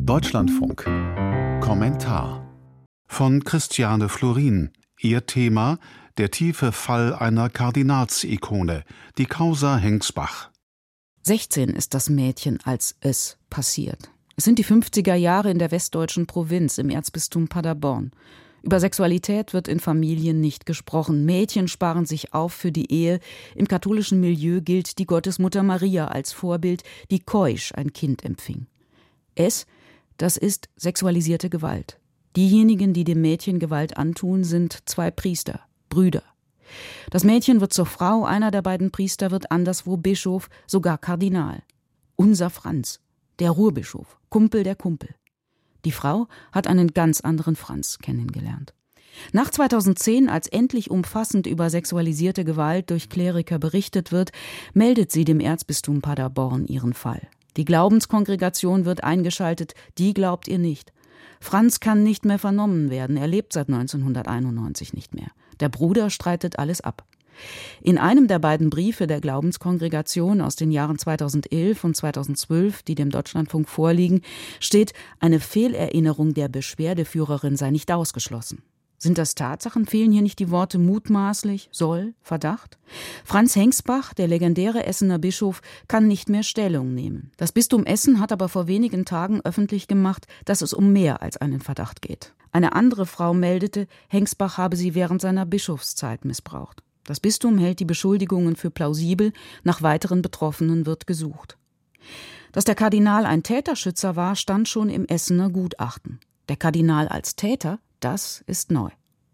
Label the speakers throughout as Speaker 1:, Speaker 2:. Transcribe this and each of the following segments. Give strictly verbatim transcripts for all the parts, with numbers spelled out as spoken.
Speaker 1: Deutschlandfunk. Kommentar von Christiane Florin. Ihr Thema: der tiefe Fall einer Kardinalsikone, die Causa Hengsbach.
Speaker 2: sechzehn ist das Mädchen, als es passiert. Es sind die fünfziger Jahre in der westdeutschen Provinz im Erzbistum Paderborn. Über Sexualität wird in Familien nicht gesprochen. Mädchen sparen sich auf für die Ehe. Im katholischen Milieu gilt die Gottesmutter Maria als Vorbild, die keusch ein Kind empfing. Es, das ist sexualisierte Gewalt. Diejenigen, die dem Mädchen Gewalt antun, sind zwei Priester, Brüder. Das Mädchen wird zur Frau, einer der beiden Priester wird anderswo Bischof, sogar Kardinal. Unser Franz, der Ruhrbischof, Kumpel der Kumpel. Die Frau hat einen ganz anderen Franz kennengelernt. Nach zweitausendzehn, als endlich umfassend über sexualisierte Gewalt durch Kleriker berichtet wird, meldet sie dem Erzbistum Paderborn ihren Fall. Die Glaubenskongregation wird eingeschaltet, die glaubt ihr nicht. Franz kann nicht mehr vernommen werden, er lebt seit neunzehnhunderteinundneunzig nicht mehr. Der Bruder streitet alles ab. In einem der beiden Briefe der Glaubenskongregation aus den Jahren zweitausendelf und zweitausendzwölf, die dem Deutschlandfunk vorliegen, steht, eine Fehlerinnerung der Beschwerdeführerin sei nicht ausgeschlossen. Sind das Tatsachen? Fehlen hier nicht die Worte mutmaßlich, soll, Verdacht? Franz Hengsbach, der legendäre Essener Bischof, kann nicht mehr Stellung nehmen. Das Bistum Essen hat aber vor wenigen Tagen öffentlich gemacht, dass es um mehr als einen Verdacht geht. Eine andere Frau meldete, Hengsbach habe sie während seiner Bischofszeit missbraucht. Das Bistum hält die Beschuldigungen für plausibel, nach weiteren Betroffenen wird gesucht. Dass der Kardinal ein Täterschützer war, stand schon im Essener Gutachten. Der Kardinal als Täter, das ist neu.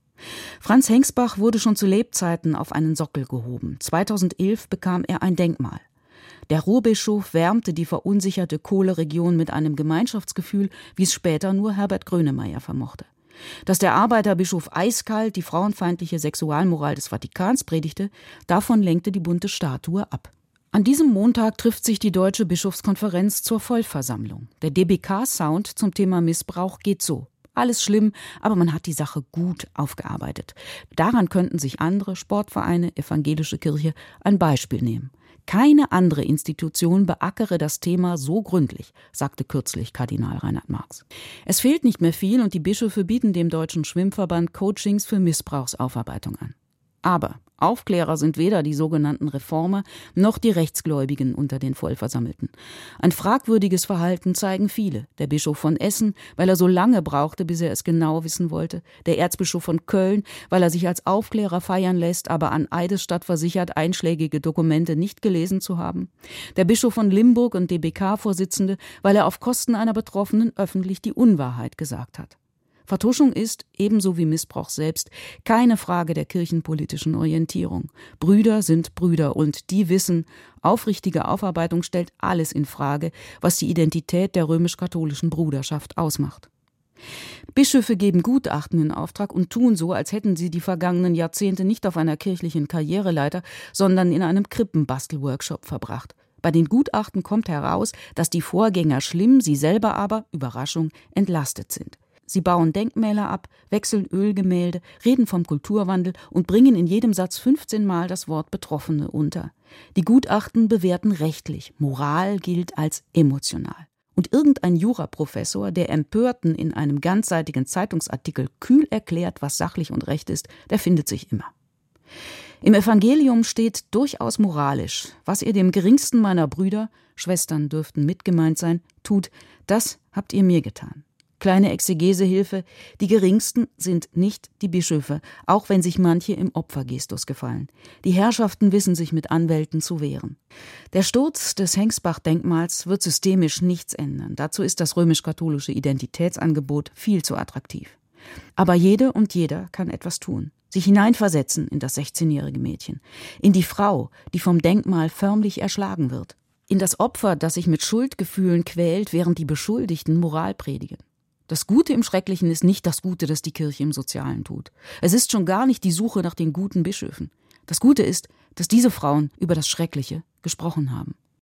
Speaker 2: Franz Hengsbach wurde schon zu Lebzeiten auf einen Sockel gehoben. zweitausendelf bekam er ein Denkmal. Der Ruhrbischof wärmte die verunsicherte Kohleregion mit einem Gemeinschaftsgefühl, wie es später nur Herbert Grönemeyer vermochte. Dass der Arbeiterbischof eiskalt die frauenfeindliche Sexualmoral des Vatikans predigte, davon lenkte die bunte Statue ab. An diesem Montag trifft sich die Deutsche Bischofskonferenz zur Vollversammlung. Der D B K-Sound zum Thema Missbrauch geht so: Alles schlimm, aber man hat die Sache gut aufgearbeitet. Daran könnten sich andere Sportvereine, evangelische Kirche ein Beispiel nehmen. Keine andere Institution beackere das Thema so gründlich, sagte kürzlich Kardinal Reinhard Marx. Es fehlt nicht mehr viel und die Bischöfe bieten dem Deutschen Schwimmverband Coachings für Missbrauchsaufarbeitung an. Aber Aufklärer sind weder die sogenannten Reformer noch die Rechtsgläubigen unter den Vollversammelten. Ein fragwürdiges Verhalten zeigen viele. Der Bischof von Essen, weil er so lange brauchte, bis er es genau wissen wollte. Der Erzbischof von Köln, weil er sich als Aufklärer feiern lässt, aber an Eidesstatt versichert, einschlägige Dokumente nicht gelesen zu haben. Der Bischof von Limburg und D B K-Vorsitzende, weil er auf Kosten einer Betroffenen öffentlich die Unwahrheit gesagt hat. Vertuschung ist, ebenso wie Missbrauch selbst, keine Frage der kirchenpolitischen Orientierung. Brüder sind Brüder und die wissen, aufrichtige Aufarbeitung stellt alles in Frage, was die Identität der römisch-katholischen Bruderschaft ausmacht. Bischöfe geben Gutachten in Auftrag und tun so, als hätten sie die vergangenen Jahrzehnte nicht auf einer kirchlichen Karriereleiter, sondern in einem Krippenbastel-Workshop verbracht. Bei den Gutachten kommt heraus, dass die Vorgänger schlimm, sie selber aber, Überraschung, entlastet sind. Sie bauen Denkmäler ab, wechseln Ölgemälde, reden vom Kulturwandel und bringen in jedem Satz fünfzehn Mal das Wort Betroffene unter. Die Gutachten bewerten rechtlich, Moral gilt als emotional. Und irgendein Juraprofessor, der Empörten in einem ganzseitigen Zeitungsartikel kühl erklärt, was sachlich und recht ist, der findet sich immer. Im Evangelium steht durchaus moralisch: Was ihr dem geringsten meiner Brüder, Schwestern dürften mitgemeint sein, tut, das habt ihr mir getan. Kleine Exegesehilfe: Die geringsten sind nicht die Bischöfe, auch wenn sich manche im Opfergestus gefallen. Die Herrschaften wissen sich mit Anwälten zu wehren. Der Sturz des Hengsbach-Denkmals wird systemisch nichts ändern. Dazu ist das römisch-katholische Identitätsangebot viel zu attraktiv. Aber jede und jeder kann etwas tun. Sich hineinversetzen in das sechzehnjährige Mädchen, in die Frau, die vom Denkmal förmlich erschlagen wird, in das Opfer, das sich mit Schuldgefühlen quält, während die Beschuldigten Moral predigen. Das Gute im Schrecklichen ist nicht das Gute, das die Kirche im Sozialen tut. Es ist schon gar nicht die Suche nach den guten Bischöfen. Das Gute ist, dass diese Frauen über das Schreckliche gesprochen haben.